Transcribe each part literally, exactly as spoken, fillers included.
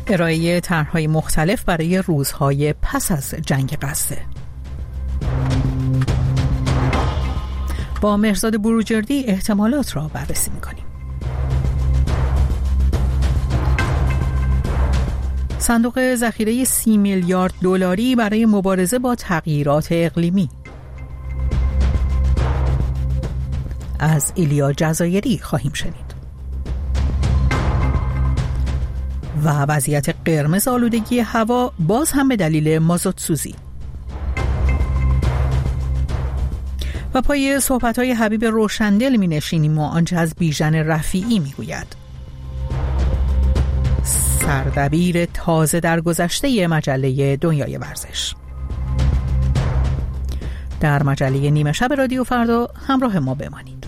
ارائه طرح‌های مختلف برای روزهای پس از جنگ غزه. با مهرزاد بروجردی احتمالات را بررسی می‌کنیم. صندوق ذخیره سی میلیارد دلاری برای مبارزه با تغییرات اقلیمی. از ایلیا جزایری خواهیم شنید. و وضعیت قرمز آلودگی هوا باز هم به دلیل مازوت سوزی. و پای صحبت‌های حبیب روشندل می نشینیم و آنچه از بیژن رفیعی می گوید. سردبیر تازه در گذشته مجله دنیای ورزش. در مجله نیمه شب رادیو فردا همراه ما بمانید.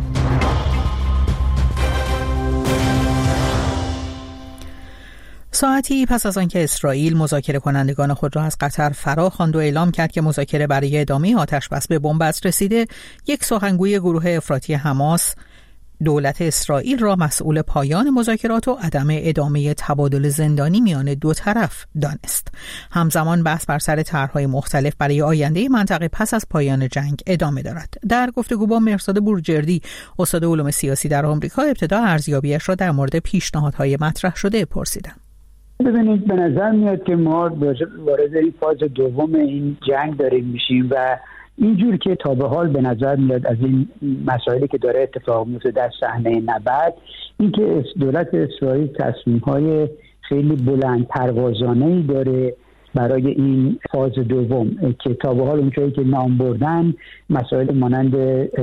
ساعتی پس از آنکه اسرائیل مذاکره کنندگان خود را از قطر فرا خواند و اعلام کرد که مذاکره برای ادامه آتش‌بس به بنبست رسیده، یک سخنگوی گروه افراطی حماس دولت اسرائیل را مسئول پایان مذاکرات و عدم ادامه تبادل زندانی میان دو طرف دانست. همزمان بحث بر سر طرح‌های مختلف برای آینده منطقه پس از پایان جنگ ادامه دارد. در گفتگو با مهرزاد بروجردی، استاد علوم سیاسی در آمریکا، ابتدا ارزیابیش را در مورد پیشنهادهای مطرح شده پرسیدم. ببینید، به نظر میاد که ما وارد این فاز دوم این جنگ داریم میشیم و اینجور که تا به حال به نظر میاد از این مسائلی که داره اتفاق میفته در صحنه نبرد، این که دولت اسرائیل تصمیم‌های خیلی بلند پروازانه‌ای داره برای این فاز دوم که تا به حال اونجایی که نام بردن مسائل مانند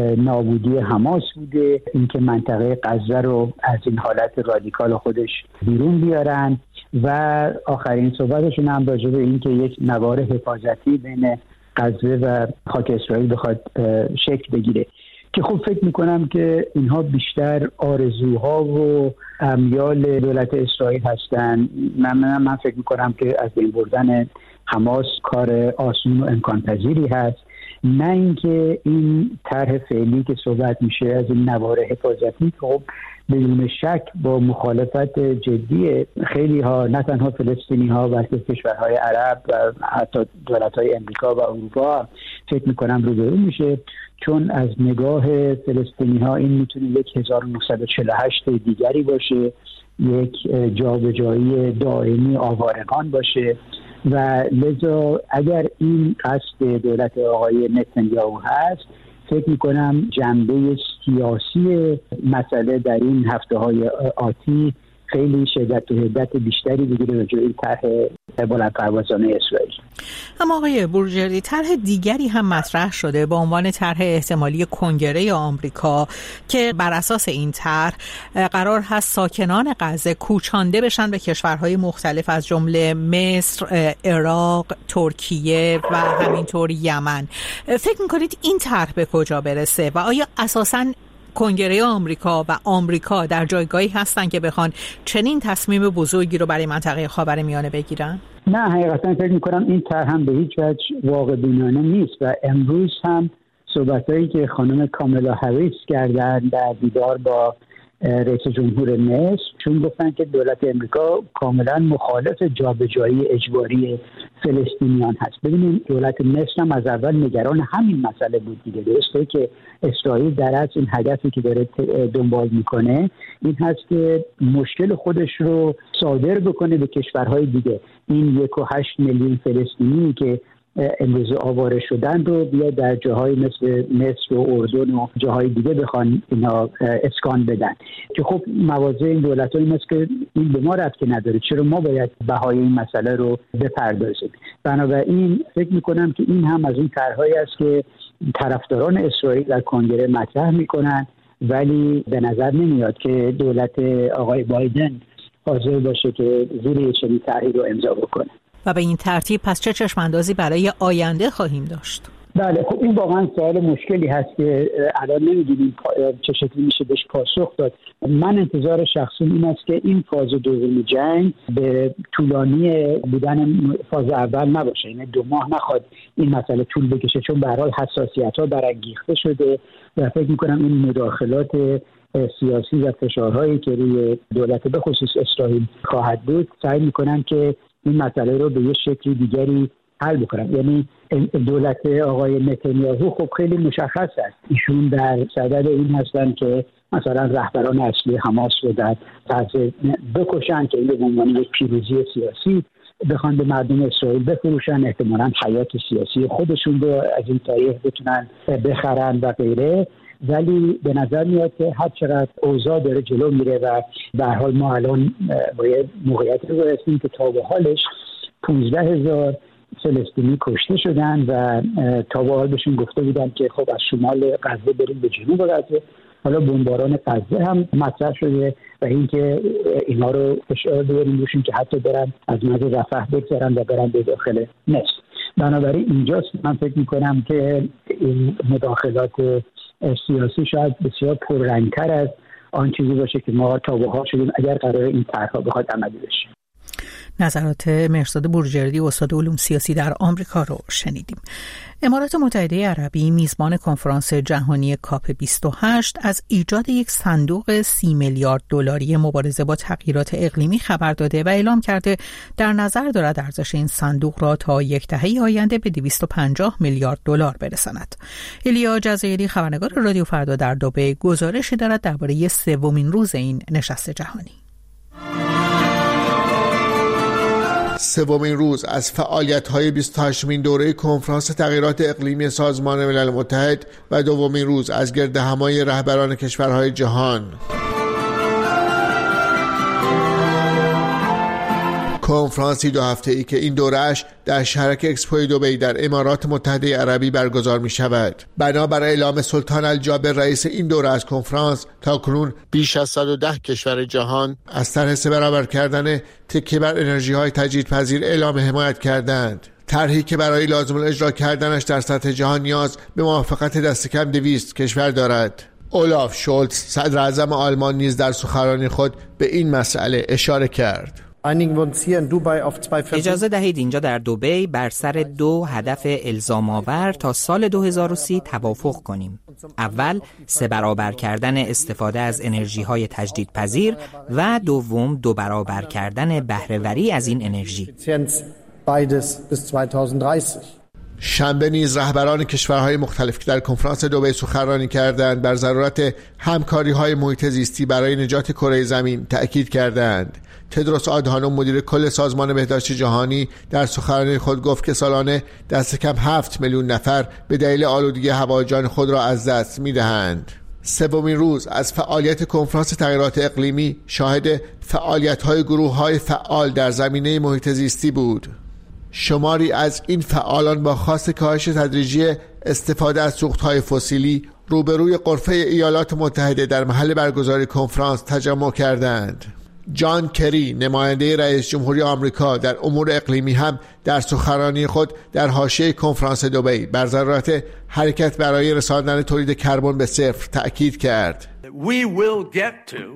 نابودی حماس بوده، اینکه منطقه غزه رو از این حالت رادیکال خودش بیرون بیارن و آخرین صحبتشون هم راجع به این که یک نوار حفاظتی بین غزه و خاک اسرائیل بخواد شکل بگیره که خب فکر میکنم که اینها بیشتر آرزوها و امیال دولت اسرائیل هستن. من, من, من فکر میکنم که از بین بردن حماس کار آسون و امکان پذیری هست، نه اینکه این طرح فعلی که صحبت میشه از این نوار حفاظتی خب بدون شک با مخالفت جدی خیلی ها، نه تنها فلسطینی ها بلکه کشورهای عرب و حتی دولت های امریکا و اروپا فکر میکنم روبرو میشه، چون از نگاه فلسطینی ها این میتونه یک هزار و نهصد و چهل و هشت دیگری باشه، یک جابجایی دائمی آوارگان باشه و لذا اگر این قصد دولت آقای نتانیاهو هست، فکر میکنم جنبه سیاسی مسئله در این هفته های آتی خیلی شدت و حدت بیشتری بگیره راجع به این طرح بلند پروازانه اسرائیل. اما آقای بروجردی، طرح دیگری هم مطرح شده با عنوان طرح احتمالی کنگره آمریکا که بر اساس این طرح قرار هست ساکنان غزه کوچانده بشن به کشورهای مختلف از جمله مصر، عراق، ترکیه و همینطور یمن. فکر میکنید این طرح به کجا برسه و آیا اساساً کنگره آمریکا و آمریکا در جایگاهی هستن که بخوان چنین تصمیم بزرگی رو برای منطقه خاورمیانه بگیرن؟ نه، حقیقتا فکر میکنم این طرح هم به هیچ وجه واقع بینانه نیست و امروز هم صحبتایی که خانم کامالا هریس کردن در دیدار با رئیس جمهور مصر، چون گفتن که دولت امریکا کاملا مخالف جابجایی اجباری فلسطینیان هست. ببینید، دولت مصر هم از اول نگران همین مسئله بود دیگه. درسته که اسرائیل در اصل این هدفی که داره دنبال میکنه این هست که مشکل خودش رو صادر بکنه به کشورهای دیگه. این یک و هشت میلیون فلسطینی که امروز آواره شدن رو بیا در جاهای مثل مصر و اردن و جاهای دیگه بخوان اینا اسکان بدن که خب مواضع این دولت‌ها این است که این به ما ربطی نداره، چرا ما باید بهای این مسئله رو بپردازیم. بنابراین فکر میکنم که این هم از این طرح‌هایی است که طرفداران اسرائیل در کنگره مطرح میکنن، ولی به نظر نمیاد که دولت آقای بایدن حاضر باشه که زیر چنین طرحی رو امضا بکنه. و به این ترتیب پس چه چشماندازی برای آینده خواهیم داشت؟ بله، خب این واقعا سوال مشکلی هست که الان نمیدونیم چه شکلی میشه بهش پاسخ داد. من انتظار شخصی این است که این فاز دوم جنگ به طولانی بودن فاز اول نباشه، یعنی دو ماه نخواد این مسئله طول بکشه، چون به هر حال حساسیت‌ها برانگیخته شده و فکر می‌کنم این مداخلات سیاسی و فشارهایی که روی دولت به خصوص اسرائیل خواهد بود سعی میکنن که این مسئله رو به یه شکلی دیگری حل بکنن. یعنی دولت آقای نتانیاهو خب خیلی مشخص است، ایشون در صدد این هستن که مثلا رهبران اصلی حماس رو در غزه بکشن که این به عنوان یک پیروزی سیاسی بخوان به مردم اسرائیل بفروشن، احتمالاً حیات سیاسی خودشون رو از این طریق بتونن بخرن و غیره. ولی به نظر میاد که هر چقدر اوضاع داره جلو میره و به هر حال ما الان باید موقعیت رو برسیم که تا به حالش پانزده هزار فلسطینی کشته شدن و تا به حال بهشون گفته بودن که خب از شمال غزه بریم به جنوب غزه. حالا بمباران غزه هم مطرح شده و اینکه اینا رو فشار بیاریم روشون که حتی برن از مرز رفح بگذرن و برن به داخل مصر. بنابراین اینجاست من فکر میکنم که این مداخلات سیاسی شاید بسیار پررنگتر از آن چیزی باشه که ما تا به حال شدیم اگر قرار این طرح‌ها بخواد عملی بشه. نظرات مهرزاد بروجردی استاد علوم سیاسی در آمریکا رو شنیدیم. امارات متحده عربی میزبان کنفرانس جهانی کاپ بیست و هشت از ایجاد یک صندوق سی میلیارد دلاری مبارزه با تغییرات اقلیمی خبر داده و اعلام کرده در نظر دارد ارزش این صندوق را تا یک دهه آینده به دویست و پنجاه میلیارد دلار برساند. ایلیا جزایری خبرنگار رادیو فردا در دبی گزارشی دارد درباره سومین روز این نشست جهانی. سومین روز از فعالیت‌های بیست و هشتمین دوره کنفرانس تغییرات اقلیمی سازمان ملل متحد و دومین روز از گردهمایی رهبران کشورهای جهان. کنفرانسی دو هفته‌ای که این دوره‌اش در شهرک اکسپو دبی در امارات متحده عربی برگزار می شود. بنابر اعلام سلطان الجابر رئیس این دوره از کنفرانس، تاکنون بیش از صد و ده کشور جهان از طرح سه برابر کردن تکیه بر انرژی‌های تجدیدپذیر اعلام حمایت کردند. طرحی که برای لازم الاجرا کردنش در سطح جهان نیاز به موافقت دست کم دویست کشور دارد. اولاف شولتز صدر اعظم آلمان نیز در سخنرانی خود به این مسئله اشاره کرد. اجازه دهید اینجا در دبی بر سر دو هدف الزام آور تا سال دو هزار و سی توافق کنیم. اول، سه برابر کردن استفاده از انرژی‌های تجدیدپذیر و دوم، دو برابر کردن بهره‌وری از این انرژی. شنبه نیز رهبران کشورهای مختلف که در کنفرانس دبی سخنرانی کردند بر ضرورت همکاری‌های محیط زیستی برای نجات کره زمین تأکید کردند. تدروس آدهانوم مدیر کل سازمان بهداشت جهانی در سخنرانی خود گفت که سالانه دست کم هفت میلیون نفر به دلیل آلودگی هوا جان خود را از دست می‌دهند. سومین روز از فعالیت کنفرانس تغییرات اقلیمی شاهد فعالیت‌های گروه‌های فعال در زمینه محیط زیستی بود. شماری از این فعالان با خواست کاهش تدریجی استفاده از سوخت‌های فسیلی روبروی غرفه ایالات متحده در محل برگزاری کنفرانس تجمع کردند. جان کری نماینده رئیس جمهوری آمریکا در امور اقلیمی هم در سخنرانی خود در حاشیه کنفرانس دبی بر ضرورت حرکت برای رساندن تولید کربن به صفر تأکید کرد. We will get to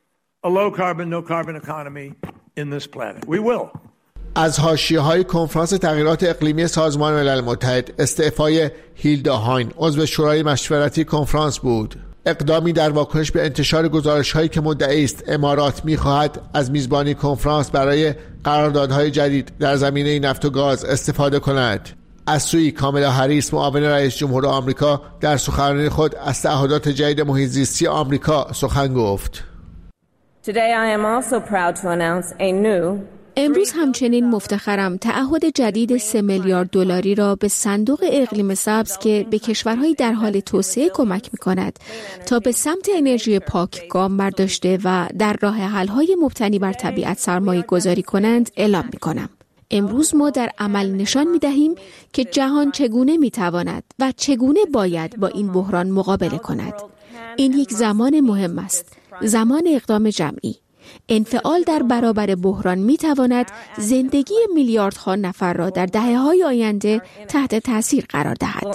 a low carbon no carbon economy in this planet. We will. از حاشیه‌های کنفرانس تغییرات اقلیمی سازمان ملل متحد استعفای هیلدا هاین عضو شورای مشورتی کنفرانس بود. اقدامی در واکنش به انتشار گزارش‌هایی که مدعی است امارات می‌خواهد از میزبانی کنفرانس برای قراردادهای جدید در زمینه نفت و گاز استفاده کند. از سوی کامالا هریس معاون رئیس جمهور آمریکا در سخنرانی خود از تعهدات جدید محیط زیستی آمریکا سخن گفت. Today I am also proud to announce a new امروز همچنین مفتخرم تعهد جدید سه میلیارد دلاری را به صندوق اقلیم سبز که به کشورهای در حال توسعه کمک می‌کند تا به سمت انرژی پاک گام برداشته و در راه حل‌های مبتنی بر طبیعت سرمایه گذاری کنند اعلام می‌کنم. امروز ما در عمل نشان می‌دهیم که جهان چگونه می‌تواند و چگونه باید با این بحران مقابله کند. این یک زمان مهم است، زمان اقدام جمعی. انفعال در برابر بحران می‌تواند زندگی میلیاردها نفر را در دهه‌های آینده تحت تاثیر قرار دهد.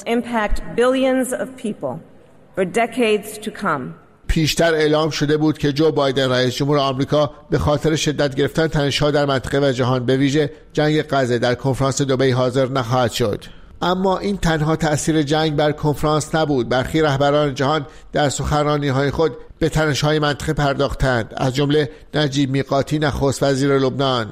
پیشتر اعلام شده بود که جو بایدن رئیس جمهور آمریکا به خاطر شدت گرفتن تنش‌ها در منطقه و جهان به ویژه جنگ غزه در کنفرانس دبی حاضر نخواهد شد. اما این تنها تأثیر جنگ بر کنفرانس نبود. برخی رهبران جهان در سخنرانی‌های خود به تنش‌های منطقه پرداختند، از جمله نجیب میقاتی نخست وزیر لبنان.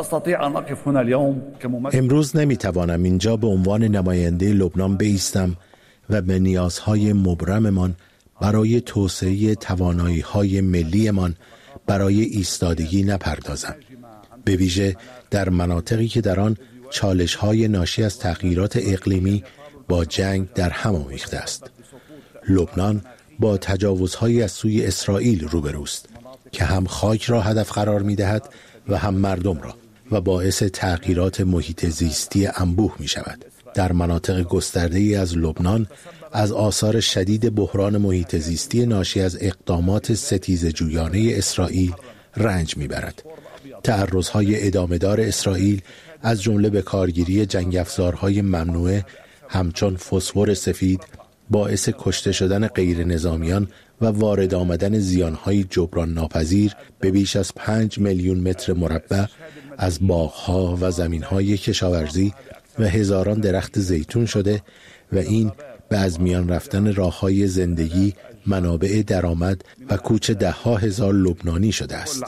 امروز نمیتوانم اینجا به عنوان نماینده لبنان بایستم و به نیازهای مبرممان برای توسعه توانایی‌های ملیمان برای ایستادگی نپردازم، به ویژه در مناطقی که در آن چالش‌های ناشی از تغییرات اقلیمی با جنگ در هم آمیخته است. لبنان با تجاوزهایی از سوی اسرائیل روبروست که هم خاک را هدف قرار می‌دهد و هم مردم را و باعث تغییرات محیط زیستی انبوه می‌شود. در مناطق گسترده‌ای از لبنان از آثار شدید بحران محیط زیستی ناشی از اقدامات ستیزجویانه اسرائیل رنج می‌برد. تعرض‌های ادامه‌دار اسرائیل از جمله به کارگیری جنگ افزارهای ممنوعه همچون فسفر سفید باعث کشته شدن غیر نظامیان و وارد آمدن زیانهای جبران ناپذیر به بیش از پنج میلیون متر مربع از باغها و زمینهای کشاورزی و هزاران درخت زیتون شده و این به از میان رفتن راههای زندگی، منابع درآمد و کوچ ده ها هزار لبنانی شده است.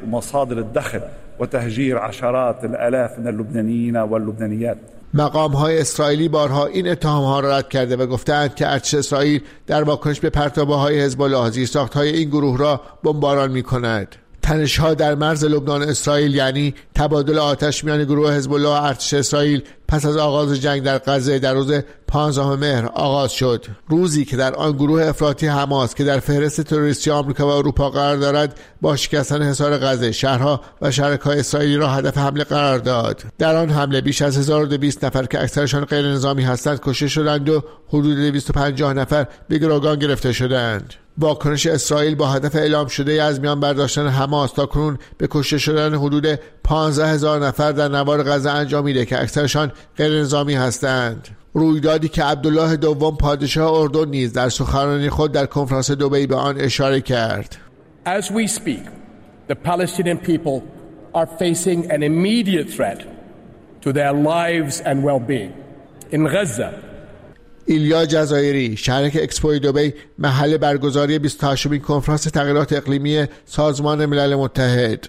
و تهجیر عشرات الالاف من اللبنانیین و اللبنانیات. مقام های اسرائیلی بارها این اتهام ها را رد کرده و گفتند که ارتش اسرائیل در واکنش به پرتابه های حزب الله زیرساخت های این گروه را بمباران می کند. تنش ها در مرز لبنان اسرائیل، یعنی تبادل آتش میان گروه حزب الله و ارتش اسرائیل، پس از آغاز جنگ در غزه در روز پانزدهم مهر آغاز شد، روزی که در آن گروه افراطی حماس که در فهرست تروریستی آمریکا و اروپا قرار دارد با شکستن حصار غزه شهرها و شرکای اسرائیلی را هدف حمله قرار داد. در آن حمله بیش از هزار و دویست نفر که اکثرشان غیر نظامی هستند کشته شدند و حدود دویست و پنجاه نفر به گروگان گرفته شدند. واکنش اسرائیل با هدف اعلام شده از میان برداشتن حماس تاکنون به کشته شدن حدود پانزده هزار نفر در نوار غزه انجامیده که اکثرشان غیر نظامی هستند. رویدادی که عبدالله دوم پادشاه اردن نیز در سخنرانی خود در کنفرانس دبی به آن اشاره کرد. As we speak, the Palestinian people are facing an immediate threat to their lives and well-being. In Gaza, ایلیا جزایری، شریک اکسپو دبی، محل برگزاری بیست و هشتمین کنفرانس تغییرات اقلیمی سازمان ملل متحد.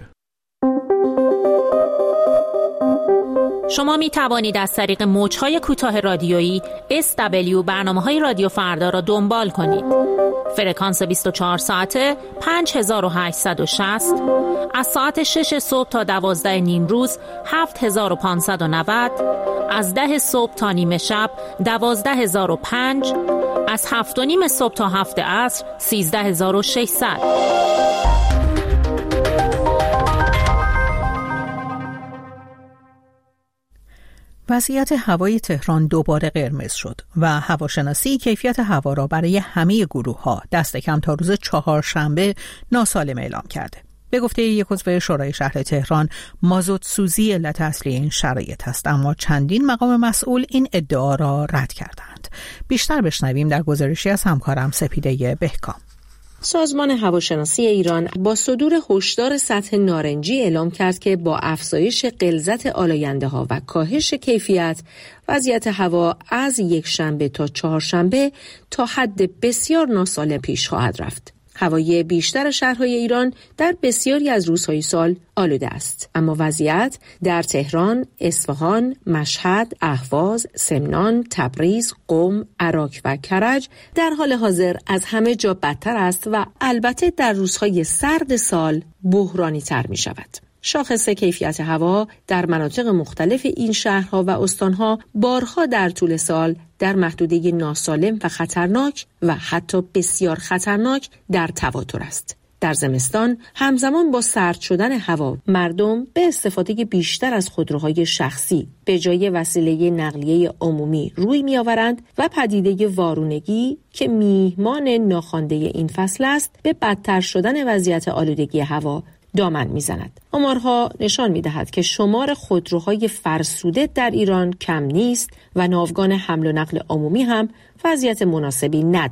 شما می توانید از طریق موج‌های کوتاه رادیویی اس دبلیو برنامه‌های رادیو فردا را دنبال کنید. فرکانس بیست و چهار ساعته پنج هزار و هشتصد و شصت، از ساعت شش صبح تا دوازده نیم روز هفت هزار و پانصد و نود، از ده صبح تا نیمه شب دوازده هزار و پنج، از هفت و نیم صبح تا هفت عصر سیزده هزار و ششصد. وضعیت هوای تهران دوباره قرمز شد و هواشناسی کیفیت هوا را برای همه گروه‌ها دست کم تا روز چهارشنبه ناسالم اعلام کرده. به گفته یک عضو شورای شهر تهران، مازوت سوزی علت اصلی این شرایط است، اما چندین مقام مسئول این ادعا را رد کردند. بیشتر بشنویم در گزارشی از همکارم سپیده بهکام. سازمان هواشناسی ایران با صدور هشدار سطح نارنجی اعلام کرد که با افزایش غلظت آلاینده‌ها و کاهش کیفیت، وضعیت هوا از یک شنبه تا چهارشنبه تا حد بسیار ناسالم پیش خواهد رفت. هوای بیشتر شهرهای ایران در بسیاری از روزهای سال آلوده است، اما وضعیت در تهران، اصفهان، مشهد، اهواز، سمنان، تبریز، قم، عراق و کرج در حال حاضر از همه جا بدتر است و البته در روزهای سرد سال بحرانی تر می شود. شاخص کیفیت هوا در مناطق مختلف این شهرها و استانها بارها در طول سال در محدوده ناسالم و خطرناک و حتی بسیار خطرناک در تواتر است. در زمستان همزمان با سرد شدن هوا مردم به استفاده بیشتر از خودروهای شخصی به جای وسیله نقلیه عمومی روی می‌آورند و پدیده وارونگی که میهمان ناخوانده این فصل است به بدتر شدن وضعیت آلودگی هوا دامن میزند. آمارها نشان میدهد که شمار خودروهای فرسوده در ایران کم نیست و ناوگان حمل و نقل عمومی هم وضعیت مناسبی ندارد.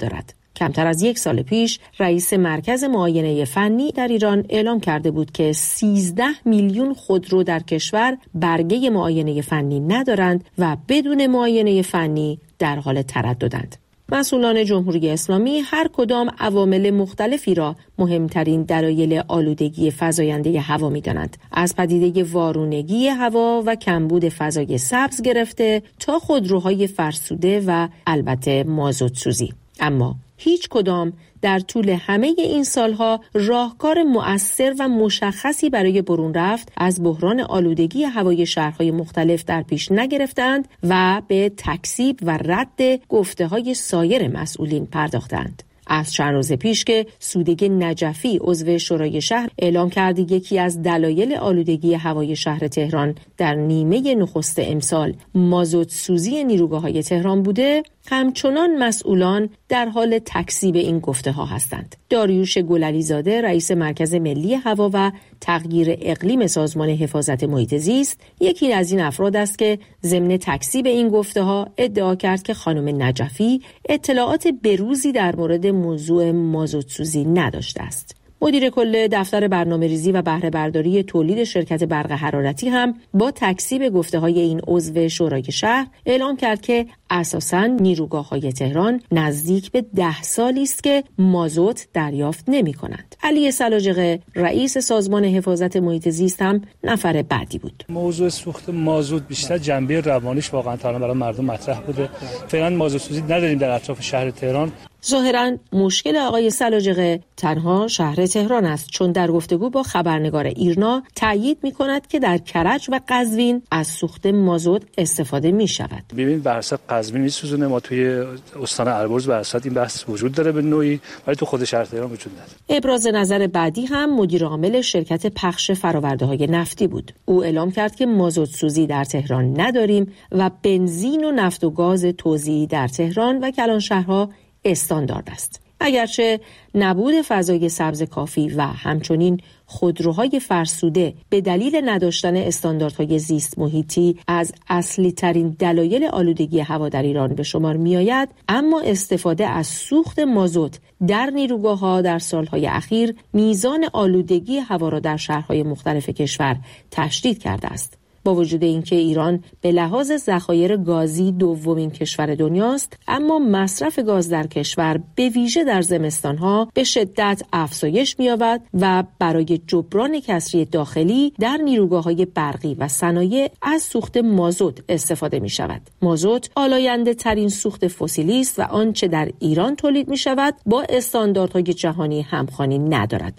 کمتر از یک سال پیش رئیس مرکز معاینه فنی در ایران اعلام کرده بود که سیزده میلیون خودرو در کشور برگه معاینه فنی ندارند و بدون معاینه فنی در حال ترددند. مسئولان جمهوری اسلامی هر کدام عوامل مختلفی را مهمترین دلایل آلودگی فزاینده هوا می‌دانند، از پدیده وارونگی هوا و کمبود فضای سبز گرفته تا خودروهای فرسوده و البته مازوت سوزی. اما هیچ کدام در طول همه این سالها راهکار مؤثر و مشخصی برای برون رفت از بحران آلودگی هوای شهرهای مختلف در پیش نگرفتند و به تکذیب و رد گفته‌های سایر مسئولین پرداختند. از چند روز پیش که سودگی نجفی عضو شورای شهر اعلام کرد یکی از دلایل آلودگی هوای شهر تهران در نیمه نخست امسال مازوت سوزی نیروگاه‌های تهران بوده، همچنان مسئولان در حال تکذیب این گفته ها هستند. داریوش گلعلیزاده رئیس مرکز ملی هوا و تغییر اقلیم سازمان حفاظت محیط زیست یکی از این افراد است که ضمن تکذیب این گفته ها ادعا کرد که خانم نجفی اطلاعات بروزی در مورد موضوع مازوت سوزی نداشته است. مدیر کل دفتر برنامه‌ریزی و بهره برداری تولید شرکت برق حرارتی هم با تکذیب گفته‌های این عضو شورای شهر اعلام کرد که اساساً نیروگاه‌های تهران نزدیک به ده سالی است که مازوت دریافت نمی‌کنند. علی سلاجقه رئیس سازمان حفاظت محیط زیست هم نفر بعدی بود. موضوع سوخت مازوت بیشتر جنبه روانیش واقعاً تا الان برای مردم مطرح بوده. فعلا مازوت سوزی نداریم در اطراف شهر تهران. ظاهراً مشکل آقای سلاجقه تنها شهر تهران است، چون در گفتگو با خبرنگار ایرنا تأیید می‌کند که در کرج و قزوین از سوخت مازوت استفاده می‌شود. ببین بحث قزوین می‌سوزونه، ما توی استان البرز بحث این بحث وجود داره به نوعی، ولی تو خود شهر تهران وجود نداره. ابراز نظر بعدی هم مدیر عامل شرکت پخش فرآورده‌های نفتی بود. او اعلام کرد که مازوت سوزی در تهران نداریم و بنزین و نفت و گاز توزیعی در تهران و کلانشهرها استاندارد است. اگرچه نبود فضای سبز کافی و همچنین خودروهای فرسوده به دلیل نداشتن استانداردهای زیست محیطی از اصلی ترین دلایل آلودگی هوا در ایران به شمار می آید، اما استفاده از سوخت مازوت در نیروگاه‌ها در سالهای اخیر میزان آلودگی هوا را در شهرهای مختلف کشور تشدید کرده است. با وجود اینکه ایران به لحاظ ذخایر گازی دومین کشور دنیاست، اما مصرف گاز در کشور به ویژه در زمستانها به شدت افزایش می‌یابد و برای جبران کسری داخلی در نیروگاه‌های برقی و صنایع از سوخت مازوت استفاده می‌شود. مازوت آلاینده ترین سوخت فسیلی است و آنچه در ایران تولید می‌شود با استانداردهای جهانی همخوانی ندارد.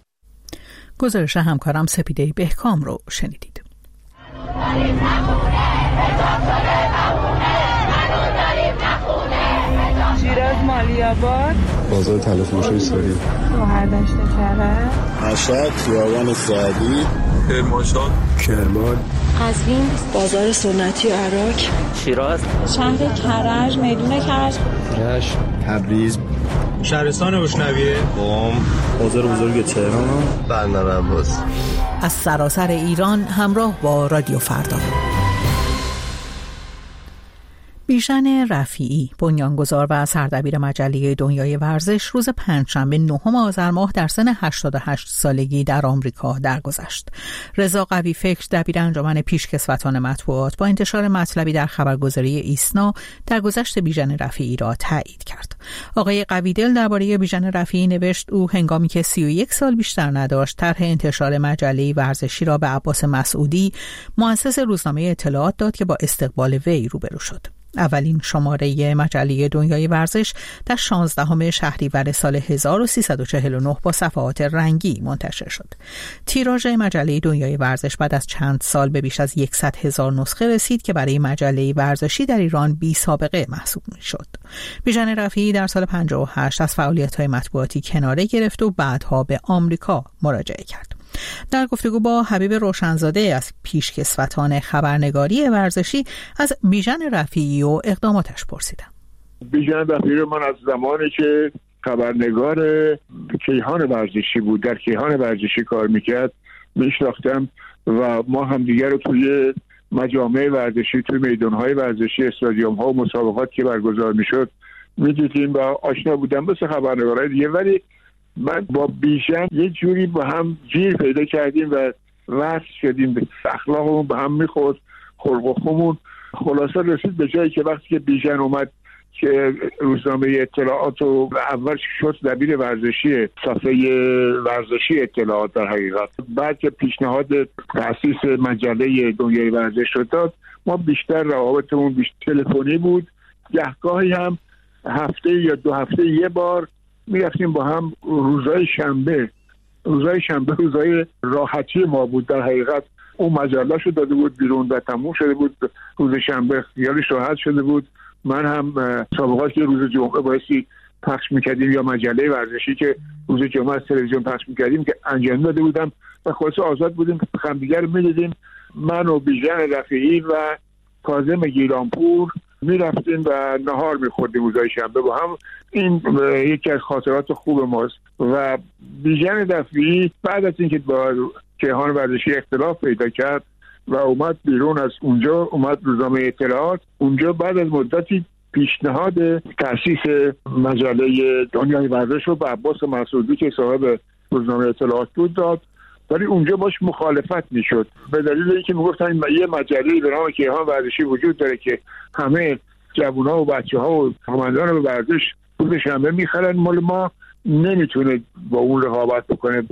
گزارش همکارم سپیده بهکام رو شنیدید. شیراز مالی‌آباد، بازار تله فروشی ساری، گوهردشت کرج، مشهد، خیابان سعدی، کرمانشاه، کرمان، قزوین، بازار سنتی عراق، شیراز، شهر کرج، میدون کرج، رشت، تبریز، شهرستان روشنویه، قم، بازار بزرگ تهران، بندر عباس. از سراسر ایران همراه با رادیو فردا. بیژن رفیعی، بنیانگذار و سردبیر مجله دنیای ورزش، روز پنجشنبه نهم آذر ماه در سن هشتاد و هشت سالگی در آمریکا درگذشت. رضا قوی فکر، دبیر انجمن پیشکسوتان مطبوعات، با انتشار مطلبی در خبرگزاری ایسنا درگذشت بیژن رفیعی را تایید کرد. آقای قویدل درباره بیژن رفیعی نوشت: او هنگامی که سی و یک سال بیشتر نداشت، طرح انتشار مجله ورزشی را به عباس مسعودی، مؤسس روزنامه اطلاعات داد که با استقبال وی روبرو شد. اولین شماره مجله دنیای ورزش در شانزدهم شهریور سال هزار و سیصد و چهل و نه با صفحات رنگی منتشر شد. تیراژ مجله دنیای ورزش بعد از چند سال به بیش از صد هزار نسخه رسید که برای مجله ورزشی در ایران بی سابقه محسوب می‌شد. بیژن رفیعی در سال پنجاه و هشت از فعالیت‌های مطبوعاتی کناره گرفت و بعدها به آمریکا مراجعه کرد. در گفتگو با حبیب روشنزاده از پیشکسوتان خبرنگاری ورزشی از بیژن رفیعی و اقداماتش پرسیدم. بیژن رفیعی رو من از زمانی که خبرنگار کیهان ورزشی بود، در کیهان ورزشی کار میکرد، میشناختم و ما همدیگر رو توی مجامع ورزشی، توی میدانهای ورزشی، استادیوم ها و مسابقات که برگزار میشد میدیدیم و آشنا بودم مثل خبرنگارهای دیگه، ولی من با بیژن یه جوری با هم گیر پیدا کردیم و وصل شدیم، اخلاقمون با هم میخورد، خلق و خومون. خلاصه رسید به جایی که وقتی که بیژن اومد که روزنامه اطلاعات رو اول شد دبیر ورزشی صفحه ورزشی اطلاعات در حقیقت، بعد که پیشنهاد تأسیس مجله دنیای ورزش رو داد، ما بیشتر روابطمون بیشتر تلفنی بود. گهگاهی هم هفته یا دو هفته یه بار میرفتیم با هم. روزهای شنبه روزهای شنبه روزهای راحتی ما بود در حقیقت. اون مجله شو داده بود بیرون و تموم شده بود، روز شنبه خیالش راحت شده بود. من هم سابقاتی که روز جمعه بایستی پخش میکردیم یا مجله ورزشی که روز جمعه از تلویزیون پخش میکردیم که انجام داده بودم و خلاصه آزاد بودیم، همدیگر رو میدیدیم. من و بیژن رفیعی و کاظم گیلانپور میرفتیم و نهار میخوردیم روزهای شنبه با هم. این یکی از خاطرات خوب ماست. و بیژن رفیعی بعد از اینکه با کیهان ورزشی اختلاف پیدا کرد و اومد بیرون از اونجا، اومد روزنامه اطلاعات، اونجا بعد از مدتی پیشنهاد تأسیس مجله دنیای ورزش رو به عباس مسعودی که صاحب روزنامه اطلاعات بود داد، ولی اونجا باش مخالفت میشد به دلیل اینکه میگفتن یه مجله به نام کیهان ورزشی وجود داره که همه جوونا و بچه‌ها و کارمندان ورزش روز شنبه میخرن، مال ما نمیتونه با اون رقابت بکنه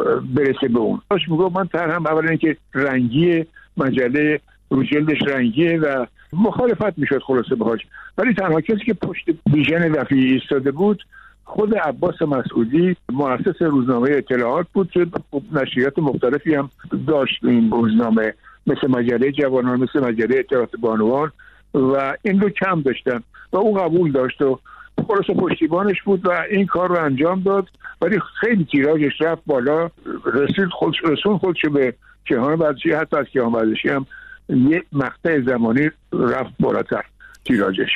برسه به اون. باش میگفت من طرحم اولا اینکه رنگی مجله رو جلدش رنگیه و مخالفت میشد خلاصه باهاش. ولی تنها کسی که پشت بیژن رفیعی ایستاده بود خود عباس مسعودی، مؤسس روزنامه اطلاعات بود که نشریات مختلفی هم داشت این روزنامه، مثل مجله جوانان، مثل مجله اطلاعات بانوان، و این رو کم داشتن و او قبول داشت و خلاصه پشتیبانش بود و این کار رو انجام داد. ولی خیلی تیراژش رفت بالا، رسید خودش رسون خودش به کیهان ورزشی، حتی از کیهان ورزشی هم یک مقطع زمانی رفت بالاتر تیراژش.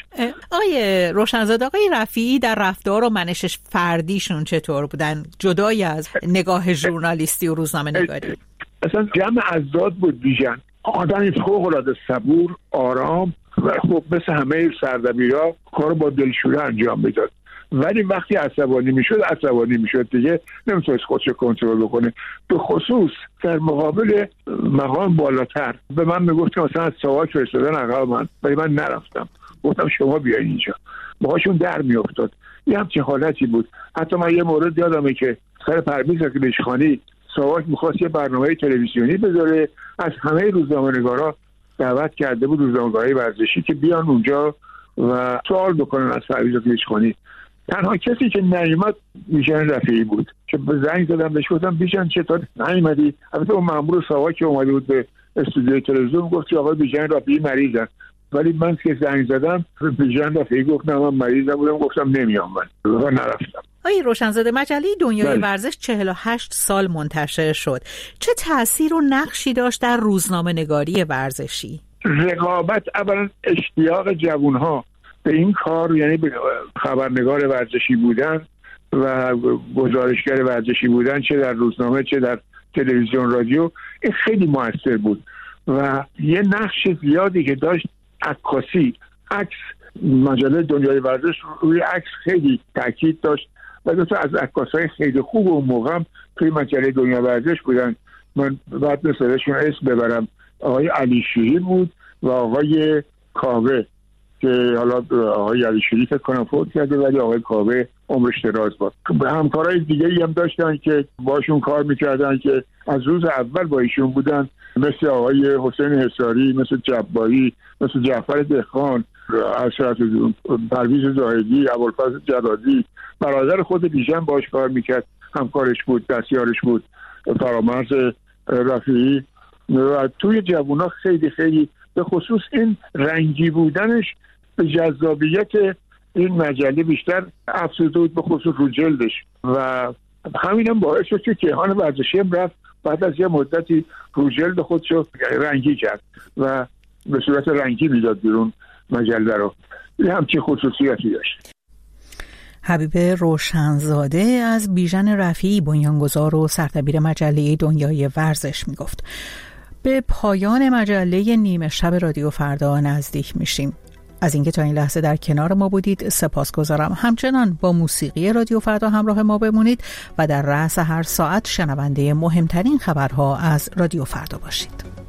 آقای روشنزاده، آقای رفیعی در رفتار و منشش فردیشون چطور بودن جدای از نگاه ژورنالیستی و روزنامه نگاری؟ اصلا جمع ازداد بود بیژن، آدمی فوق‌العاده صبور، آرام و خب مثل همه سردبیرا کار با دلشوره انجام میداد. ولی وقتی عصبانی میشد عصبانی میشد دیگه نمیتونست خودش رو کنترل بکنه. به خصوص در مقابل مقام بالاتر به من میگفت مثلا از ساواک فرستادن عقب من، ولی من نرفتم، گفتم شما بیاین اینجا، باهاشون در میافتاد. یه همچین حالتی بود. حتی من یه مورد یادمه که سر پرویز اکیلشخانی ساواک میخواست یه برنامه تلویزیونی بذاره، از همه روزنامه‌نگارا دعوت کرده بود روزنامه‌های ورزشی که بیان اونجا و سوال بکنن از پرویز اکیلشخانی. تنها کسی که نیومد بیژن رفیعی بود که به زنگ زدم بهش گفتم بیژن چطور نیومدی؟ البته اون مأمور ساواک که اومده بود به استودیوی تلویزیون گفت که آقا بیژن رفیعی مریضن، ولی من که زنگ زدم بیژن رفیعی گفت نه من مریض نبودم، گفتم نمیام من و نرفتم. آقای روشنزاده، مجله دنیای ورزش چهل و هشت سال منتشر شد. چه تأثیر و نقشی داشت در روزنامه نگاری ورزشی؟ رقابت، اولا اشتیاق جوانها به این کار، یعنی به خبرنگار ورزشی بودن و گزارشگر ورزشی بودن، چه در روزنامه چه در تلویزیون رادیو، این خیلی موثر بود. و یه نقش زیادی که داشت عکاسی، عکس، مجله دنیای ورزش روی عکس خیلی تاکید داشت و دو تا از عکاسای خیلی خوب اون موقع هم توی مجله دنیای ورزش بودن. من بعد مثلشون اسم ببرم، آقای علی شیری بود و آقای کاوه که حالا آقای علی شیری فکر کنم فوت کرده ولی آقای کاوه عمرش دراز بود. همکارای دیگه‌ای هم داشتن که باشون کار میکردن که از روز اول با ایشون بودن، مثل آقای حسین حصاری، مثل جباری، مثل جعفر دهقان، اشرف پرویز زاهدی، ابوالفضل جرادی، برادر خود بیژن باش کار میکرد، همکارش بود، دستیارش بود، فرامرز رفیعی. و توی جوونا خیلی خیلی به خصوص این رنگی بودنش به جذابیت این مجله بیشتر افزوده بود، به خصوص رو جلدش. و همین هم باعث شد که کیهان ورزشی هم رفت بعد از یه مدتی رو جلد خودشو رنگی کرد و به صورت رنگی میداد بیرون مجله رو. این همچین خصوصیتی داشت. حبیب روشنزاده از بیژن رفیعی، بنیانگذار و سردبیر مجله دنیای ورزش، میگفت. به پایان مجله نیمه شب رادیو فردا نزدیک میشیم. از اینکه تا این لحظه در کنار ما بودید سپاسگزارم. همچنان با موسیقی رادیو فردا همراه ما بمونید و در رأس هر ساعت شنونده مهمترین خبرها از رادیو فردا باشید.